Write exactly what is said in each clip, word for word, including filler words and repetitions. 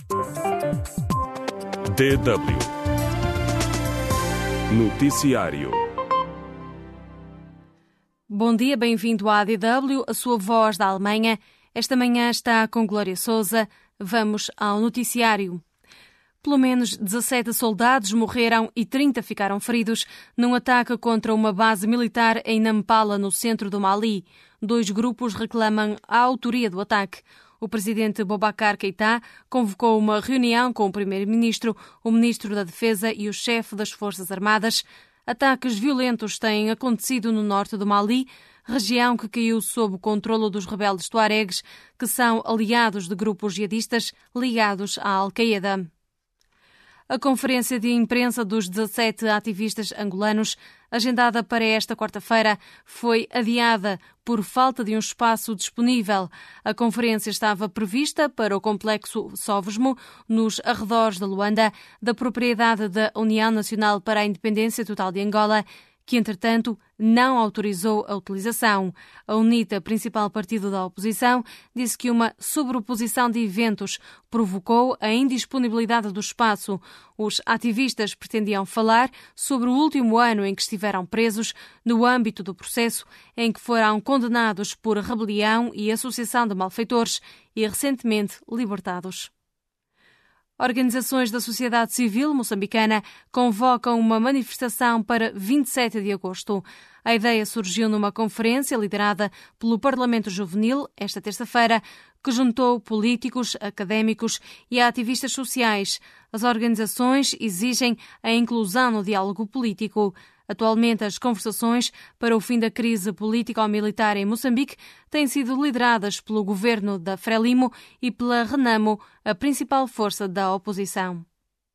D W Noticiário. Bom dia, bem-vindo à A D W, a sua voz da Alemanha. Esta manhã está com Glória Sousa. Vamos ao noticiário. Pelo menos dezassete soldados morreram e trinta ficaram feridos num ataque contra uma base militar em Nampala, no centro do Mali. Dois grupos reclamam a autoria do ataque. O presidente Boubacar Keïta convocou uma reunião com o primeiro-ministro, o ministro da Defesa e o chefe das Forças Armadas. Ataques violentos têm acontecido no norte do Mali, região que caiu sob o controlo dos rebeldes tuaregues, que são aliados de grupos jihadistas ligados à Al-Qaeda. A conferência de imprensa dos dezassete ativistas angolanos, agendada para esta quarta-feira, foi adiada por falta de um espaço disponível. A conferência estava prevista para o complexo Sovesmo, nos arredores de Luanda, da propriedade da União Nacional para a Independência Total de Angola, que, entretanto, não autorizou a utilização. A UNITA, principal partido da oposição, disse que uma sobreposição de eventos provocou a indisponibilidade do espaço. Os ativistas pretendiam falar sobre o último ano em que estiveram presos no âmbito do processo em que foram condenados por rebelião e associação de malfeitores e recentemente libertados. Organizações da sociedade civil moçambicana convocam uma manifestação para vinte e sete de agosto. A ideia surgiu numa conferência liderada pelo Parlamento Juvenil, esta terça-feira, que juntou políticos, académicos e ativistas sociais. As organizações exigem a inclusão no diálogo político. Atualmente, as conversações para o fim da crise político-militar em Moçambique têm sido lideradas pelo governo da Frelimo e pela Renamo, a principal força da oposição.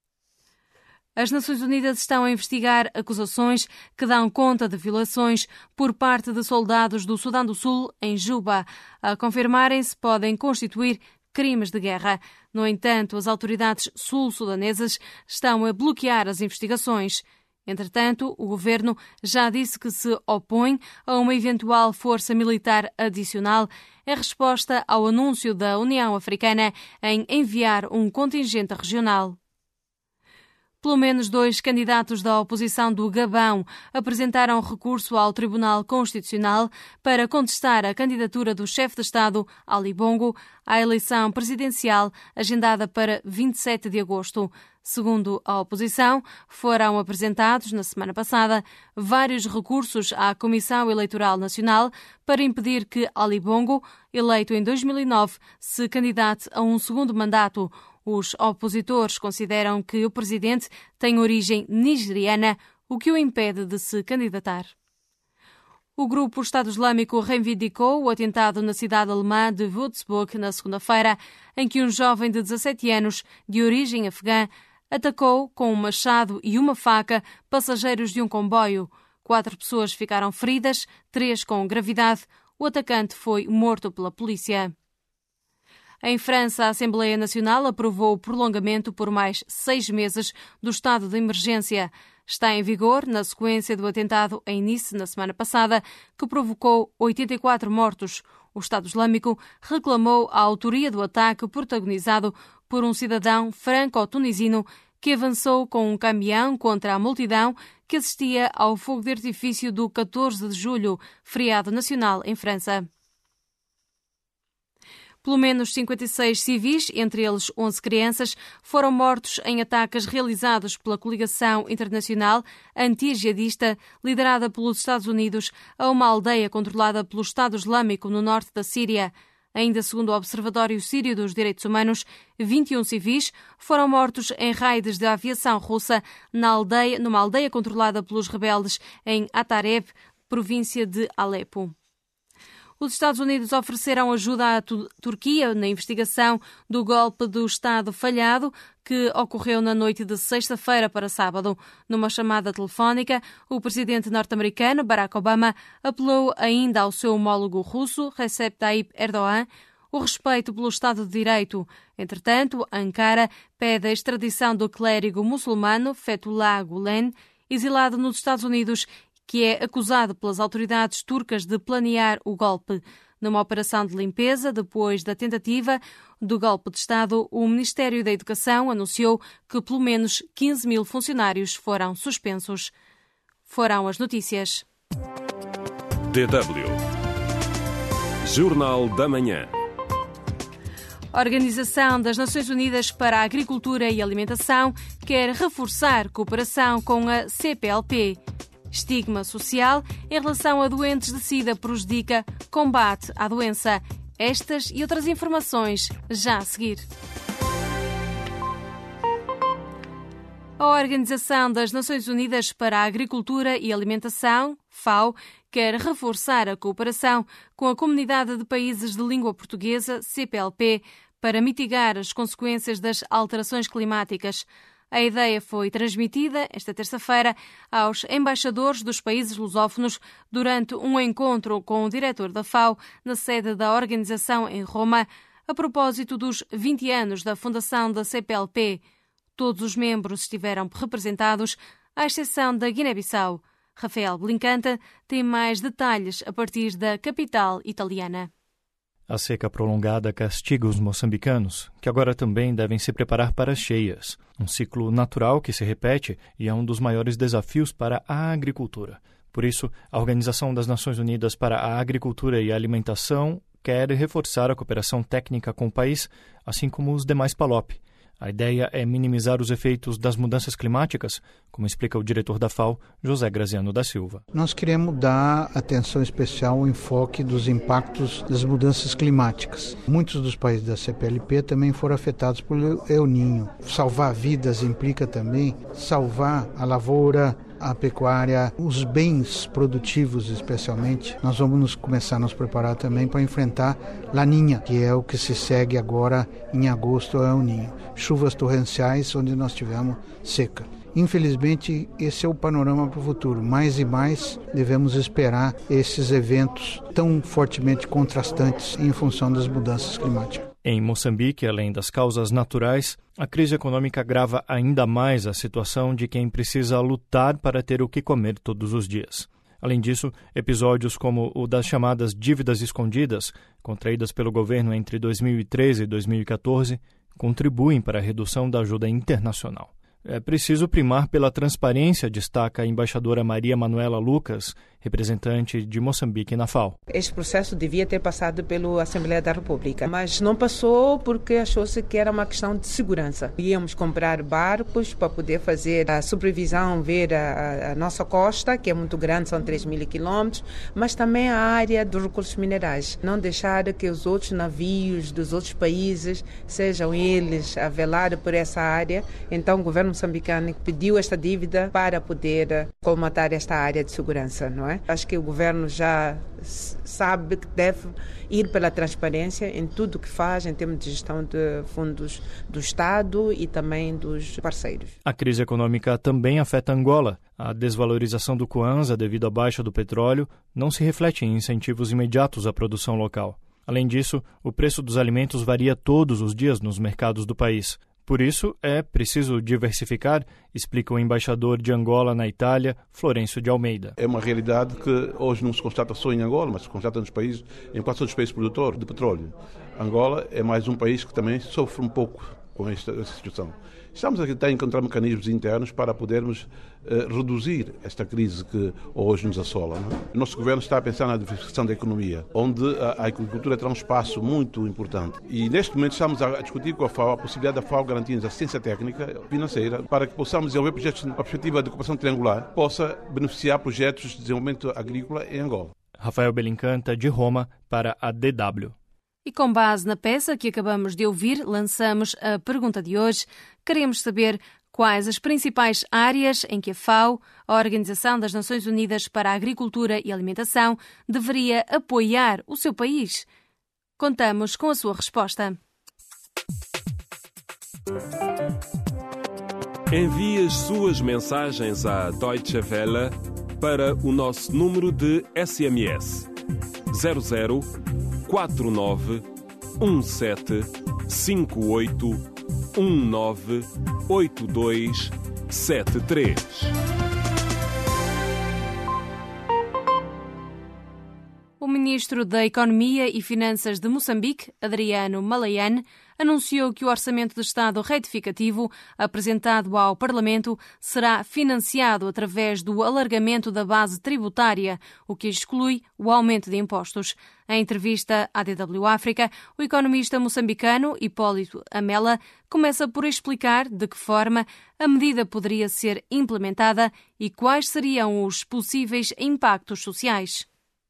As Nações Unidas estão a investigar acusações que dão conta de violações por parte de soldados do Sudão do Sul em Juba. A confirmarem-se, podem constituir crimes de guerra. No entanto, as autoridades sul-sudanesas estão a bloquear as investigações. Entretanto, o governo já disse que se opõe a uma eventual força militar adicional em resposta ao anúncio da União Africana em enviar um contingente regional. Pelo menos dois candidatos da oposição do Gabão apresentaram recurso ao Tribunal Constitucional para contestar a candidatura do chefe de Estado, Ali Bongo, à eleição presidencial agendada para vinte e sete de agosto. Segundo a oposição, foram apresentados, na semana passada, vários recursos à Comissão Eleitoral Nacional para impedir que Ali Bongo, eleito em dois mil e nove, se candidate a um segundo mandato. Os opositores consideram que o presidente tem origem nigeriana, o que o impede de se candidatar. O grupo Estado Islâmico reivindicou o atentado na cidade alemã de Würzburg na segunda-feira, em que um jovem de dezassete anos, de origem afegã, atacou com um machado e uma faca passageiros de um comboio. Quatro pessoas ficaram feridas, três com gravidade. O atacante foi morto pela polícia. Em França, a Assembleia Nacional aprovou o prolongamento por mais seis meses do estado de emergência. Está em vigor na sequência do atentado em Nice, na semana passada, que provocou oitenta e quatro mortos. O Estado Islâmico reclamou a autoria do ataque protagonizado por um cidadão franco-tunisino que avançou com um caminhão contra a multidão que assistia ao fogo de artifício do catorze de julho, feriado nacional em França. Pelo menos cinquenta e seis civis, entre eles onze crianças, foram mortos em ataques realizados pela coligação internacional anti-jihadista liderada pelos Estados Unidos a uma aldeia controlada pelo Estado Islâmico no norte da Síria. Ainda segundo o Observatório Sírio dos Direitos Humanos, vinte e um civis foram mortos em raids da aviação russa na aldeia, numa aldeia controlada pelos rebeldes em Atareb, província de Alepo. Os Estados Unidos ofereceram ajuda à Turquia na investigação do golpe do Estado falhado que ocorreu na noite de sexta-feira para sábado. Numa chamada telefónica, o presidente norte-americano Barack Obama apelou ainda ao seu homólogo russo, Recep Tayyip Erdogan, o respeito pelo Estado de Direito. Entretanto, Ankara pede a extradição do clérigo muçulmano Fethullah Gulen, exilado nos Estados Unidos, que é acusado pelas autoridades turcas de planear o golpe. Numa operação de limpeza, depois da tentativa do golpe de Estado, o Ministério da Educação anunciou que pelo menos quinze mil funcionários foram suspensos. Foram as notícias. D W. Jornal da Manhã. A Organização das Nações Unidas para a Agricultura e Alimentação quer reforçar cooperação com a C P L P. Estigma social em relação a doentes de SIDA prejudica combate à doença. Estas e outras informações já a seguir. A Organização das Nações Unidas para a Agricultura e Alimentação, FAO, quer reforçar a cooperação com a Comunidade de Países de Língua Portuguesa, C P L P, para mitigar as consequências das alterações climáticas. A ideia foi transmitida esta terça-feira aos embaixadores dos países lusófonos durante um encontro com o diretor da FAO na sede da organização em Roma, a propósito dos vinte anos da fundação da C P L P. Todos os membros estiveram representados, à exceção da Guiné-Bissau. Rafael Belincanta tem mais detalhes a partir da capital italiana. A seca prolongada castiga os moçambicanos, que agora também devem se preparar para as cheias, um ciclo natural que se repete e é um dos maiores desafios para a agricultura. Por isso, a Organização das Nações Unidas para a Agricultura e a Alimentação quer reforçar a cooperação técnica com o país, assim como os demais PALOP. A ideia é minimizar os efeitos das mudanças climáticas, como explica o diretor da FAO, José Graziano da Silva. Nós queremos dar atenção especial ao enfoque dos impactos das mudanças climáticas. Muitos dos países da C P L P também foram afetados pelo El Niño. Salvar vidas implica também salvar a lavoura, a pecuária, os bens produtivos especialmente. Nós vamos nos começar a nos preparar também para enfrentar Laninha, que é o que se segue agora em agosto ao El Niño. Chuvas torrenciais onde nós tivemos seca. Infelizmente, esse é o panorama para o futuro. Mais e mais devemos esperar esses eventos tão fortemente contrastantes em função das mudanças climáticas. Em Moçambique, além das causas naturais, a crise econômica agrava ainda mais a situação de quem precisa lutar para ter o que comer todos os dias. Além disso, episódios como o das chamadas dívidas escondidas, contraídas pelo governo entre dois mil e treze e dois mil e quatorze, contribuem para a redução da ajuda internacional. É preciso primar pela transparência, destaca a embaixadora Maria Manuela Lucas, representante de Moçambique na FAO. Este processo devia ter passado pela Assembleia da República, mas não passou porque achou-se que era uma questão de segurança. Íamos comprar barcos para poder fazer a supervisão, ver a, a nossa costa, que é muito grande, são três mil quilômetros, mas também a área dos recursos minerais. Não deixar que os outros navios dos outros países sejam eles a velar por essa área. Então o governo moçambicano pediu esta dívida para poder colmatar esta área de segurança, não é? Acho que o governo já sabe que deve ir pela transparência em tudo o que faz em termos de gestão de fundos do Estado e também dos parceiros. A crise econômica também afeta Angola. A desvalorização do Kwanza devido à baixa do petróleo não se reflete em incentivos imediatos à produção local. Além disso, o preço dos alimentos varia todos os dias nos mercados do país. Por isso, é preciso diversificar, explica o embaixador de Angola na Itália, Florencio de Almeida. É uma realidade que hoje não se constata só em Angola, mas se constata nos países, em quase todos os países produtores de petróleo. Angola é mais um país que também sofre um pouco com esta, esta situação. Estamos a tentar encontrar mecanismos internos para podermos uh, reduzir esta crise que hoje nos assola. Não é? O nosso governo está a pensar na diversificação da economia, onde a, a agricultura terá um espaço muito importante. E neste momento estamos a, a discutir com a FAO a possibilidade da FAO garantir-nos assistência técnica financeira para que possamos desenvolver projetos com a perspectiva de cooperação triangular, possa beneficiar projetos de desenvolvimento agrícola em Angola. Rafael Belincanta, de Roma, para a D W. E com base na peça que acabamos de ouvir, lançamos a pergunta de hoje. Queremos saber quais as principais áreas em que a FAO, a Organização das Nações Unidas para a Agricultura e Alimentação, deveria apoiar o seu país. Contamos com a sua resposta. Envie as suas mensagens à Deutsche Welle para o nosso número de S M S zero zero quatro nove um sete cinco oito um nove oito dois sete três. O ministro da Economia e Finanças de Moçambique, Adriano Malayane, anunciou que o Orçamento de Estado retificativo apresentado ao Parlamento será financiado através do alargamento da base tributária, o que exclui o aumento de impostos. Em entrevista à D W África, o economista moçambicano Hipólito Amela começa por explicar de que forma a medida poderia ser implementada e quais seriam os possíveis impactos sociais.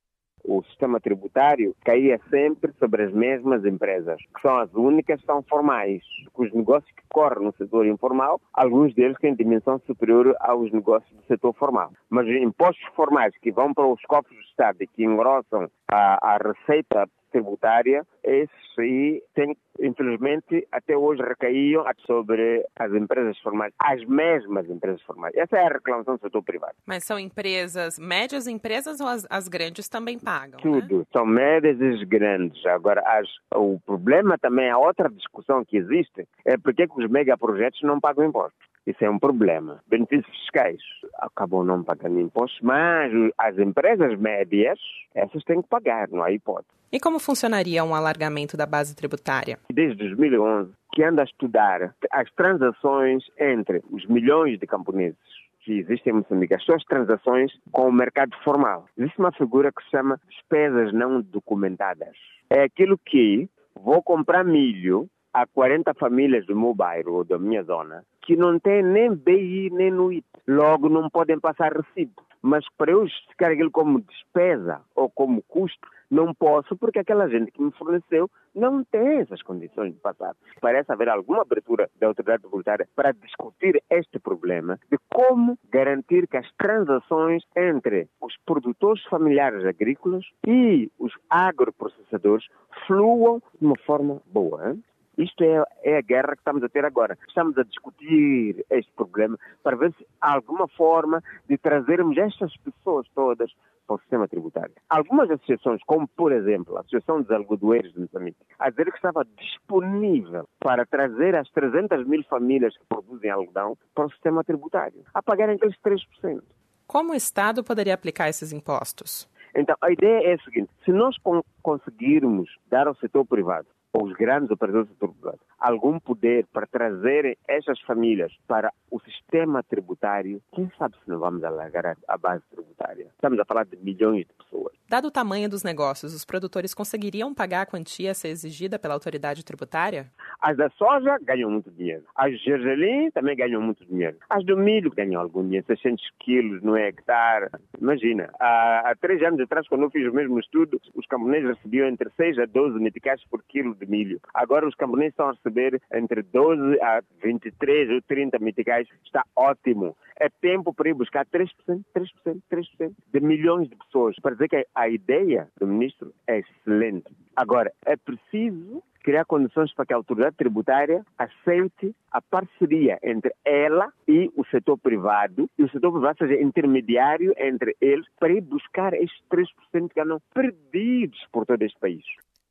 O sistema tributário caía sempre sobre as mesmas empresas, que são as únicas que são formais. Os negócios que correm no setor informal, alguns deles têm dimensão superior aos negócios do setor formal. Mas os impostos formais que vão para os cofres do Estado e que engrossam a, a receita tributária, esses aí, tem, infelizmente, até hoje recaíam sobre as empresas formais, as mesmas empresas formais. Essa é a reclamação do setor privado. Mas são empresas, médias empresas ou as, as grandes também pagam? Tudo, né? São médias e grandes. Agora, as, o problema também, a outra discussão que existe, é porque que os megaprojetos não pagam impostos. Isso é um problema. Benefícios fiscais acabam não pagando impostos, mas as empresas médias, essas têm que pagar, não há hipótese. E como funcionaria um alargamento da base tributária? Desde dois mil e onze, que anda a estudar as transações entre os milhões de camponeses que existem em Moçambique, as suas transações com o mercado formal. Existe uma figura que se chama despesas não documentadas. É aquilo que vou comprar milho a quarenta famílias do meu bairro ou da minha zona que não tem nem B I nem N U I T. Logo não podem passar recibo. Mas para eu justificar aquilo como despesa ou como custo, não posso porque aquela gente que me forneceu não tem essas condições de passar. Parece haver alguma abertura da autoridade tributária para discutir este problema de como garantir que as transações entre os produtores familiares agrícolas e os agroprocessadores fluam de uma forma boa. Hein? Isto é, é a guerra que estamos a ter agora. Estamos a discutir este problema para ver se há alguma forma de trazermos estas pessoas todas para o sistema tributário. Algumas associações, como por exemplo a Associação dos Algodoeiros de Moçambique, a dizer que estava disponível para trazer as trezentas mil famílias que produzem algodão para o sistema tributário, a pagarem aqueles três por cento. Como o Estado poderia aplicar esses impostos? Então, a ideia é a seguinte: se nós con- conseguirmos dar ao setor privado, os grandes operadores do setor privado, algum poder para trazerem estas famílias para o sistema tributário, quem sabe se não vamos alargar a base tributária. Estamos a falar de milhões de pessoas. Dado o tamanho dos negócios, os produtores conseguiriam pagar a quantia a ser exigida pela autoridade tributária? As da soja ganham muito dinheiro. As de gergelim também ganham muito dinheiro. As do milho ganham algum dinheiro, seiscentos quilos no hectare. Imagina, há, há três anos atrás, quando eu fiz o mesmo estudo, os camponeses recebiam entre seis a doze meticais por quilo de milho. Agora os camponeses estão a receber entre doze a vinte e três ou trinta meticais. Está ótimo. É tempo para ir buscar três por cento, três por cento, três por cento de milhões de pessoas. Para dizer que a ideia do ministro é excelente. Agora, é preciso criar condições para que a autoridade tributária aceite a parceria entre ela e o setor privado, e o setor privado seja intermediário entre eles para ir buscar estes três por cento que andam perdidos por todo este país.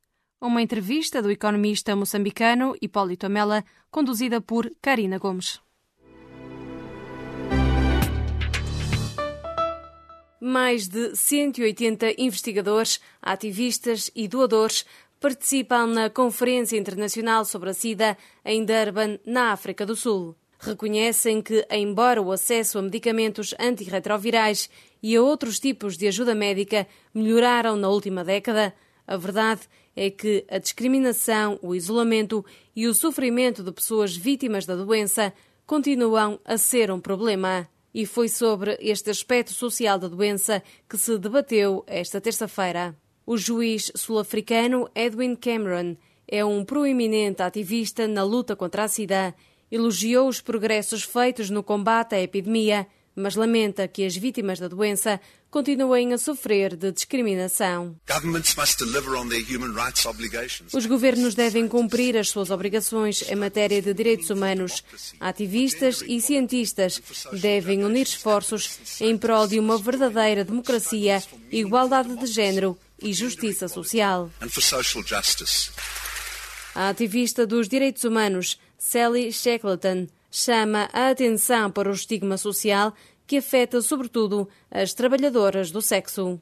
Uma entrevista do economista moçambicano Hipólito Amela, conduzida por Karina Gomes. Mais de cento e oitenta investigadores, ativistas e doadores participam na Conferência Internacional sobre a SIDA em Durban, na África do Sul. Reconhecem que, embora o acesso a medicamentos antirretrovirais e a outros tipos de ajuda médica melhoraram na última década, a verdade é que a discriminação, o isolamento e o sofrimento de pessoas vítimas da doença continuam a ser um problema. E foi sobre este aspecto social da doença que se debateu esta terça-feira. O juiz sul-africano Edwin Cameron é um proeminente ativista na luta contra a SIDA. Elogiou os progressos feitos no combate à epidemia, mas lamenta que as vítimas da doença continuem a sofrer de discriminação. Os governos devem cumprir as suas obrigações em matéria de direitos humanos. Ativistas e cientistas devem unir esforços em prol de uma verdadeira democracia, igualdade de género e justiça social. A ativista dos direitos humanos, Sally Shackleton, chama a atenção para o estigma social que afeta sobretudo as trabalhadoras do sexo.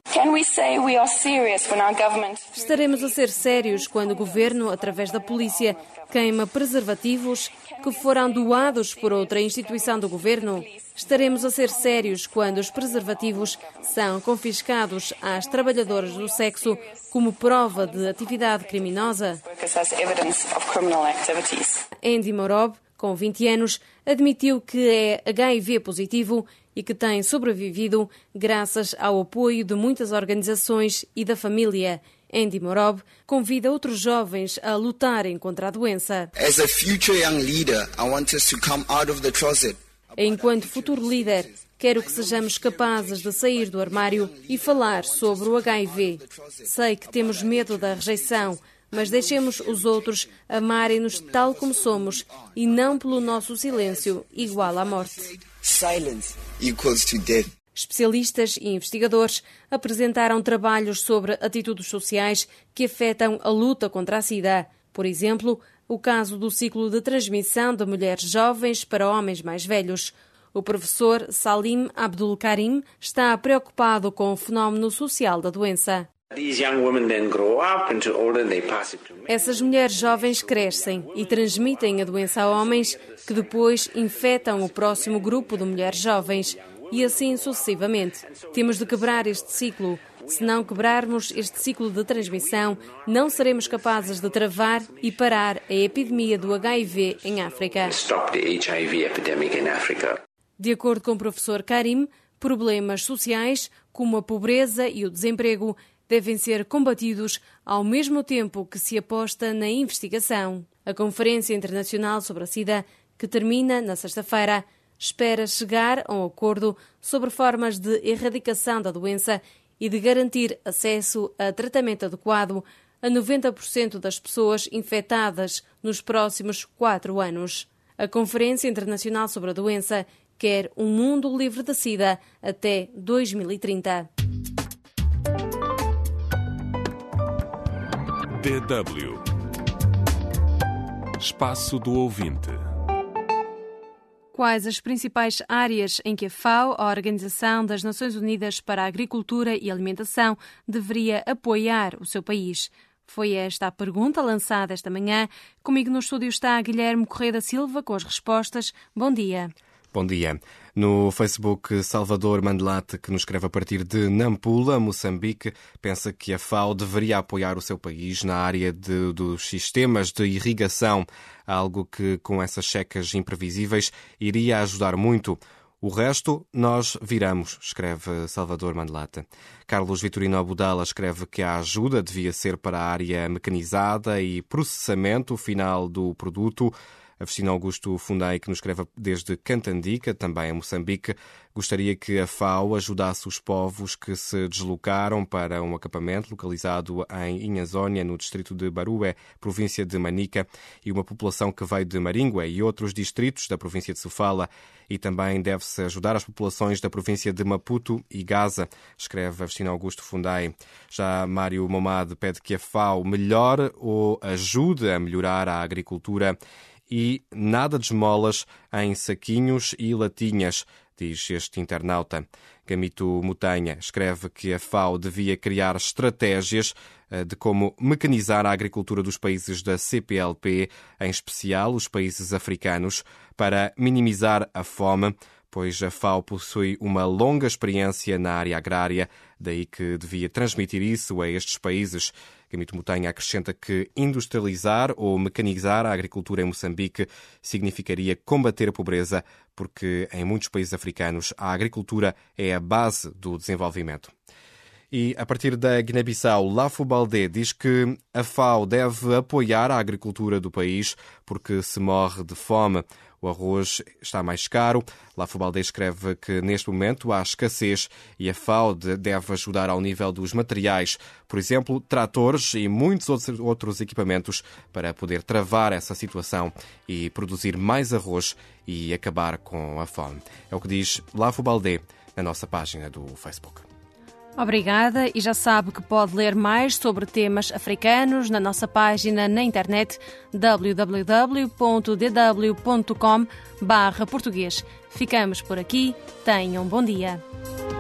Estaremos a ser sérios quando o governo, através da polícia, queima preservativos que foram doados por outra instituição do governo? Estaremos a ser sérios quando os preservativos são confiscados às trabalhadoras do sexo como prova de atividade criminosa? Andy Morob, com vinte anos, admitiu que é H I V positivo e que tem sobrevivido graças ao apoio de muitas organizações e da família. Andy Morob convida outros jovens a lutarem contra a doença. As a future young leader, I want us to come out of the closet. Enquanto futuro líder, quero que sejamos capazes de sair do armário e falar sobre o H I V. Sei que temos medo da rejeição, mas deixemos os outros amarem-nos tal como somos e não pelo nosso silêncio igual à morte. Silence equals to death. Especialistas e investigadores apresentaram trabalhos sobre atitudes sociais que afetam a luta contra a SIDA. Por exemplo, o caso do ciclo de transmissão de mulheres jovens para homens mais velhos. O professor Salim Abdul Karim está preocupado com o fenómeno social da doença. Essas mulheres jovens crescem e transmitem a doença a homens que depois infectam o próximo grupo de mulheres jovens e assim sucessivamente. Temos de quebrar este ciclo. Se não quebrarmos este ciclo de transmissão, não seremos capazes de travar e parar a epidemia do H I V em África. De acordo com o professor Karim, problemas sociais, como a pobreza e o desemprego, devem ser combatidos ao mesmo tempo que se aposta na investigação. A Conferência Internacional sobre a SIDA, que termina na sexta-feira, espera chegar a um acordo sobre formas de erradicação da doença e de garantir acesso a tratamento adequado a noventa por cento das pessoas infectadas nos próximos quatro anos. A Conferência Internacional sobre a Doença quer um mundo livre de SIDA até dois mil e trinta. D W Espaço do Ouvinte. Quais as principais áreas em que a FAO, a Organização das Nações Unidas para a Agricultura e Alimentação, deveria apoiar o seu país? Foi esta a pergunta lançada esta manhã. Comigo no estúdio está Guilherme Correia da Silva com as respostas. Bom dia. Bom dia. No Facebook, Salvador Mandelate, que nos escreve a partir de Nampula, Moçambique, pensa que a FAO deveria apoiar o seu país na área de, dos sistemas de irrigação, algo que, com essas secas imprevisíveis, iria ajudar muito. O resto, nós viramos, escreve Salvador Mandelate. Carlos Vitorino Abudala escreve que a ajuda devia ser para a área mecanizada e processamento final do produto. Agostinho Augusto Fundai, que nos escreve desde Cantandica, também em Moçambique, gostaria que a FAO ajudasse os povos que se deslocaram para um acampamento localizado em Inhazónia, no distrito de Barué, província de Manica, e uma população que veio de Maringué e outros distritos da província de Sofala, e também deve-se ajudar as populações da província de Maputo e Gaza, escreve Agostinho Augusto Fundai. Já Mário Momad pede que a FAO melhore ou ajude a melhorar a agricultura e nada de esmolas em saquinhos e latinhas, diz este internauta. Gamito Mutanha escreve que a FAO devia criar estratégias de como mecanizar a agricultura dos países da C P L P, em especial os países africanos, para minimizar a fome, pois a FAO possui uma longa experiência na área agrária, daí que devia transmitir isso a estes países. Gamito Mutanha acrescenta que industrializar ou mecanizar a agricultura em Moçambique significaria combater a pobreza, porque em muitos países africanos a agricultura é a base do desenvolvimento. E, a partir da Guiné-Bissau, Lafo Baldé diz que a FAO deve apoiar a agricultura do país porque se morre de fome. O arroz está mais caro. Lafo Baldé escreve que neste momento há escassez e a FAO deve ajudar ao nível dos materiais, por exemplo, tratores e muitos outros equipamentos para poder travar essa situação e produzir mais arroz e acabar com a fome. É o que diz Lafo Baldé na nossa página do Facebook. Obrigada, e já sabe que pode ler mais sobre temas africanos na nossa página na internet w w w ponto d w ponto com barra português. Ficamos por aqui. Tenham um bom dia.